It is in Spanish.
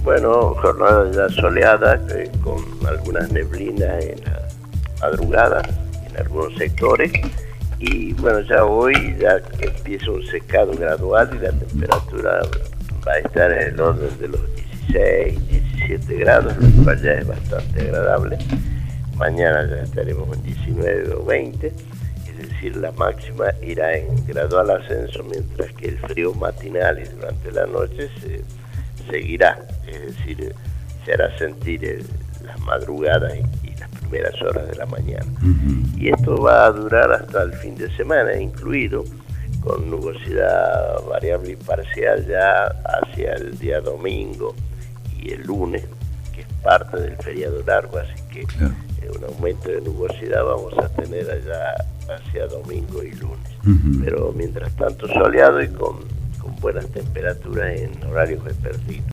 Bueno, jornada ya soleada, con algunas neblinas en la madrugada, en algunos sectores, y bueno, ya hoy ya empieza un secado gradual y la temperatura va a estar en el orden de los 16, 17 grados, lo cual ya es bastante agradable. Mañana ya estaremos en 19 o 20, es decir, la máxima irá en gradual ascenso, mientras que el frío matinal y durante la noche seguirá, es decir, se hará sentir las madrugadas y las primeras horas de la mañana. Y esto va a durar hasta el fin de semana, incluido, con nubosidad variable y parcial ya hacia el día domingo y el lunes, que es parte del feriado largo, así que un aumento de nubosidad vamos a tener allá hacia domingo y lunes. Pero mientras tanto soleado y con buenas temperaturas en horarios vespertinos.